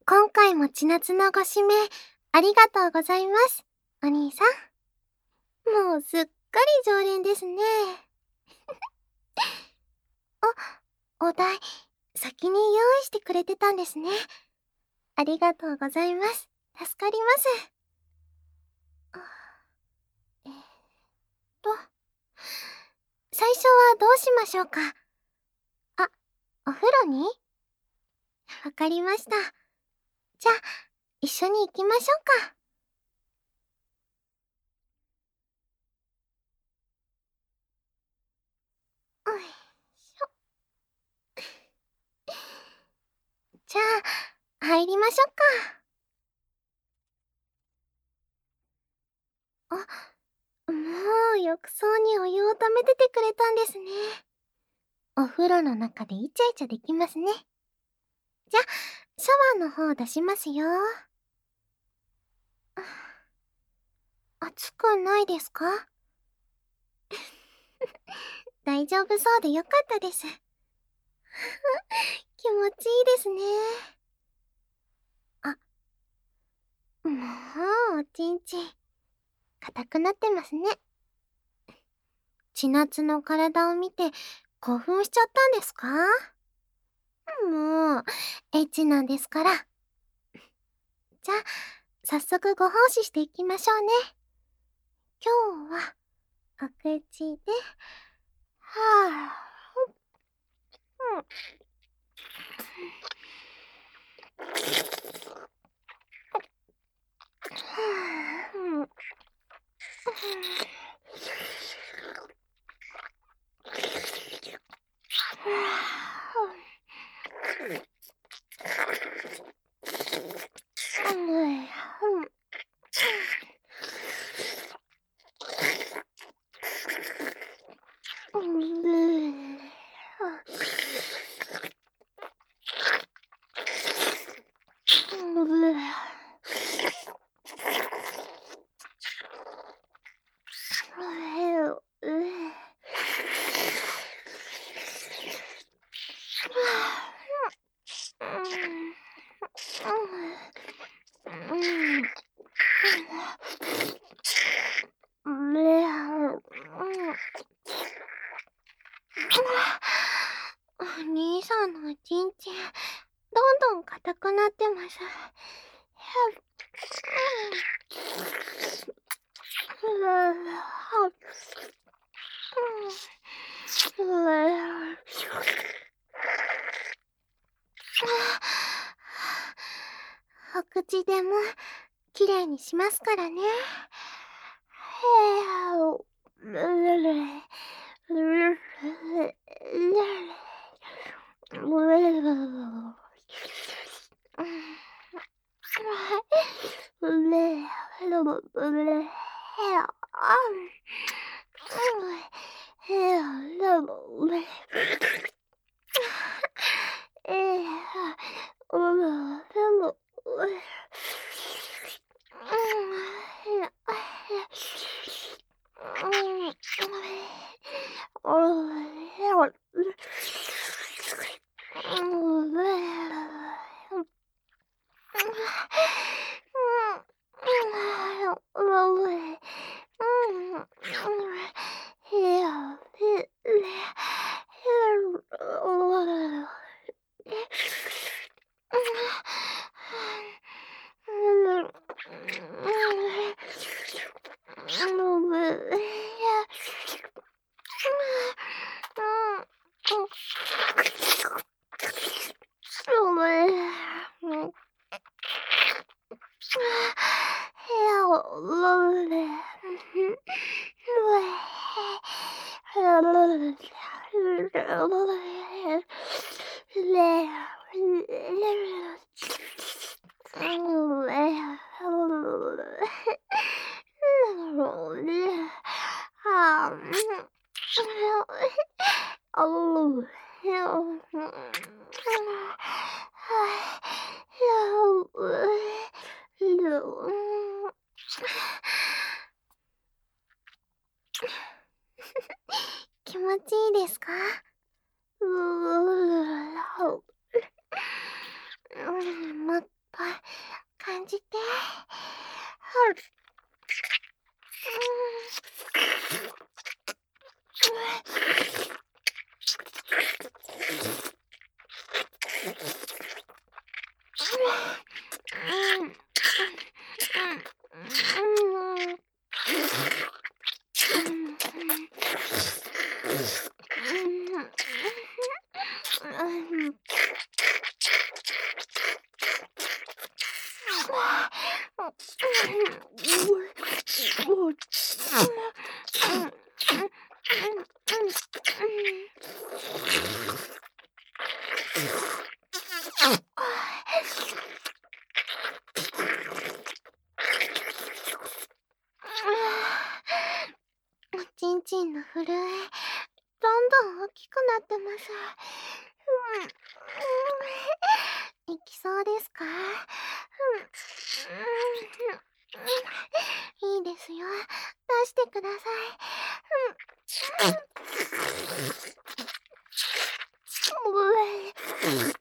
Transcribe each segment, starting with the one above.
今回も千夏のご指名、ありがとうございます、お兄さん。もうすっかり常連ですね。お題、先に用意してくれてたんですね。ありがとうございます。助かります。えーっと、最初はどうしましょうか。あ、お風呂に？わかりました。じゃあ、一緒に行きましょうか。よいしょ。じゃあ、入りましょうか。もう浴槽にお湯を溜めててくれたんですね。お風呂の中でイチャイチャできますね。じゃ、シャワーの方出しますよ。熱くないですか？大丈夫そうでよかったです。気持ちいいですね。あ、もうおちんちん、硬くなってますね。千夏の体を見て興奮しちゃったんですか？もう、エッチなんですから。じゃあ、早速ご奉仕していきましょうね。今日は、お口で、はぁ、うん、お兄さんのおちんちん、どんどん硬くなってます。お口でもきれいにしますからね。気持ちいいですか？もったおちんちんの震え、どんどん大きくなってます。いきそうですか？いいですよ。出してください。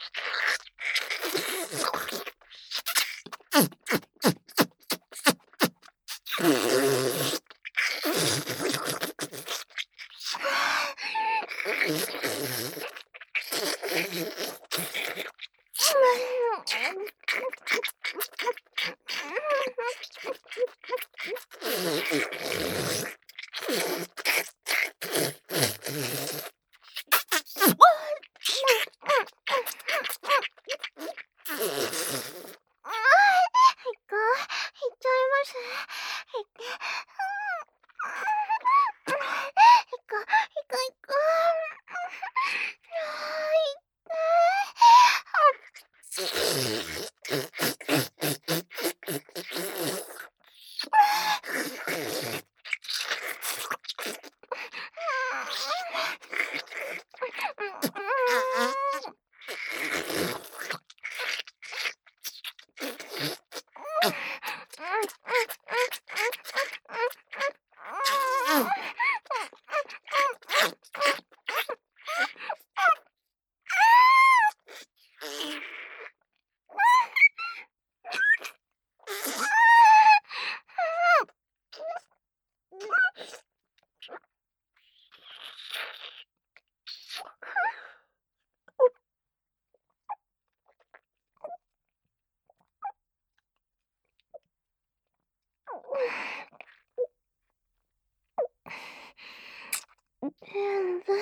全部、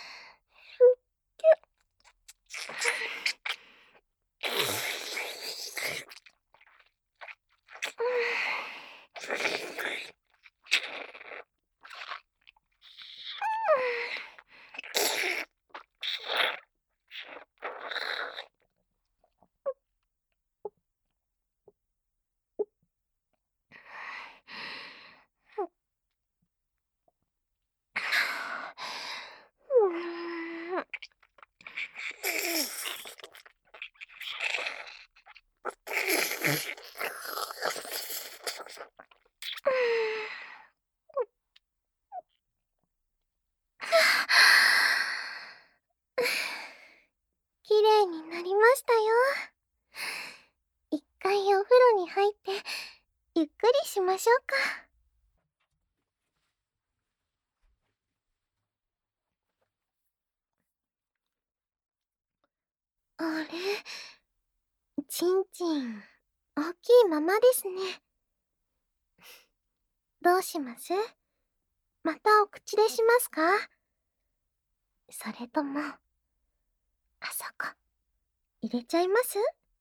きれいになりましたよ。一回お風呂に入ってゆっくりしましょうか。あれ、ちんちん大きいままですね。どうします？またお口でしますか？それともあそこ入れちゃいます？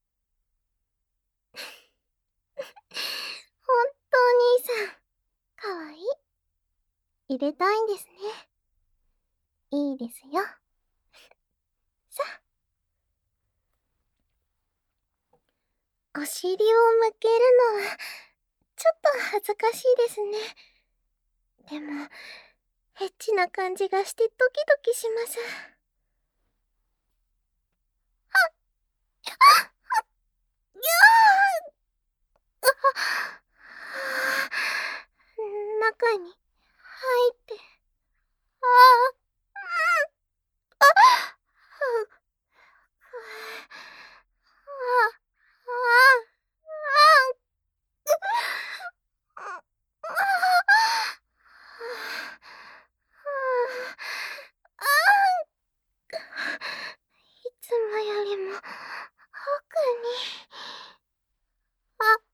ほんとお兄さんかわいい。入れたいんですね。いいですよ。さあ、お尻を向けるのはちょっと恥ずかしいですね。でもエッチな感じがしてドキドキします。ぎゃー中に入って、ああ、あ、あ、あ、あ、あ、 あ、あ、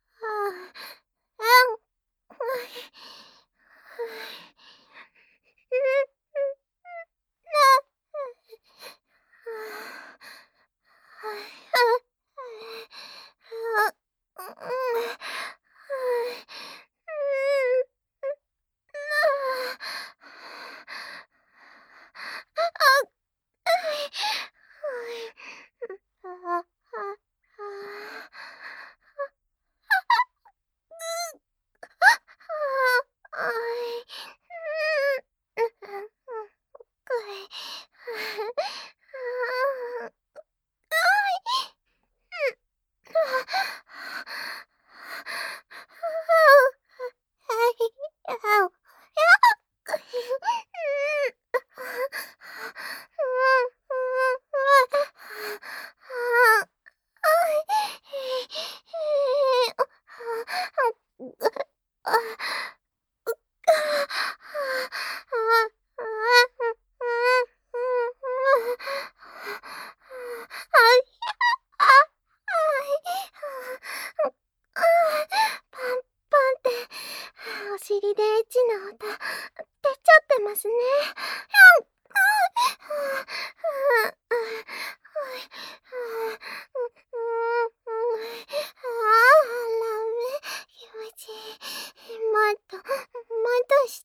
お尻でエッチな音出ちゃってますね。気持ちいい。もっとして。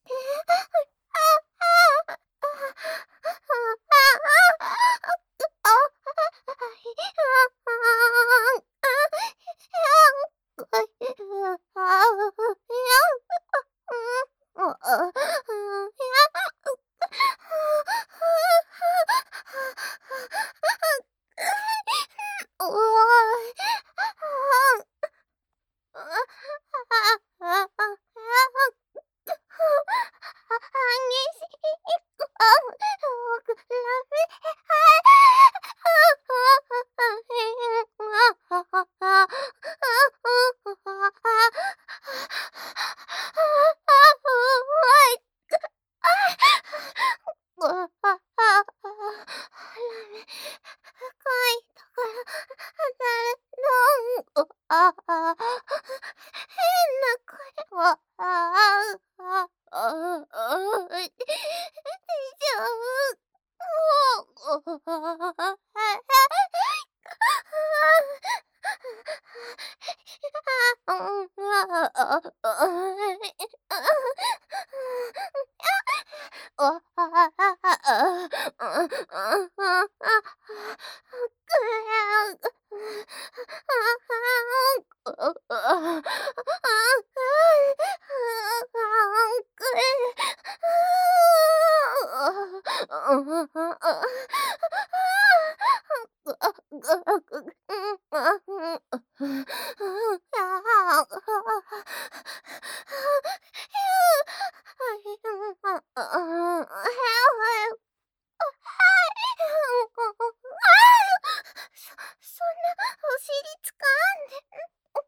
そんなお尻つかんで。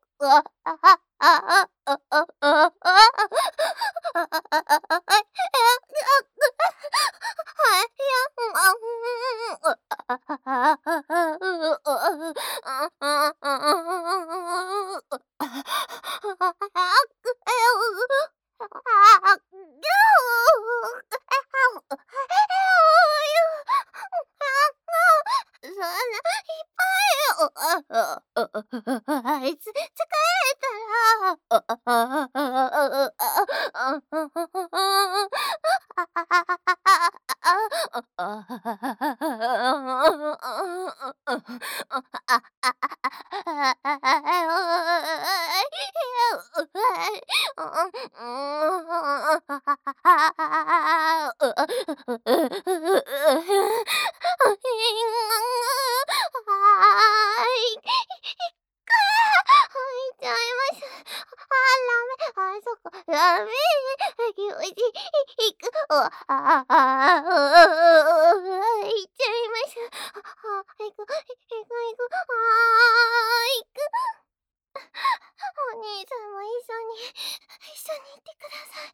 そんないっぱい疲れいちゃいます。そこ、ダメ。気持ちいく。いっちゃいます。いく。お兄さんも一緒に行ってください。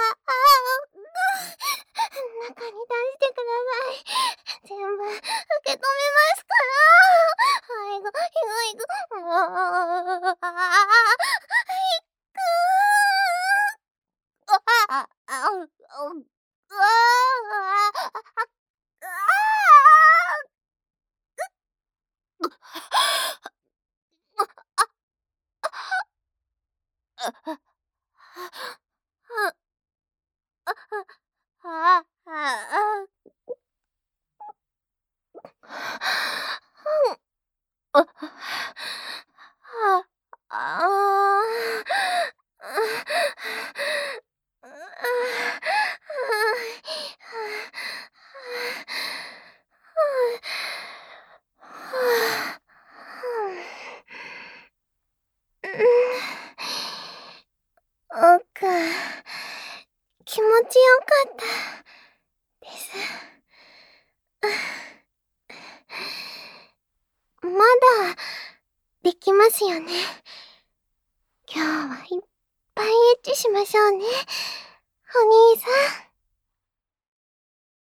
中に出してください。全部受け気持ちよかったです。まだできますよね。今日はいっぱいエッチしましょうね、お兄さん。